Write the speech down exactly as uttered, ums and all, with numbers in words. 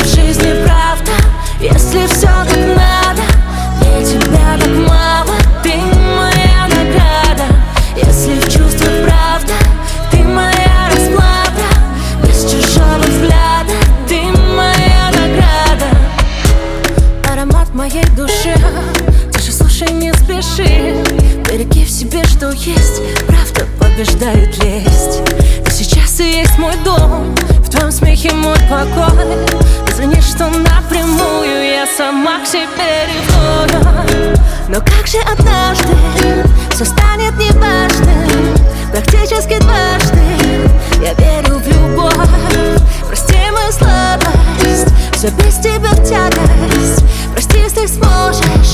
в жизни правда, если все так надо. Ведь тебя так мало, ты моя награда. Если в чувствах правда, ты моя расплата. Без чужого взгляда, ты моя награда. Аромат моей души, тише слушай, не спеши. Береги в себе, что есть, правда побеждает лесть. Ты сейчас и есть мой дом, в твоем смехе мой покой. Извини, что напрямую я сама к себе ревную. Но как же однажды все станет неважным, практически дважды. Я верю в любовь, прости мою слабость, все без тебя в тягость. Прости, если сможешь.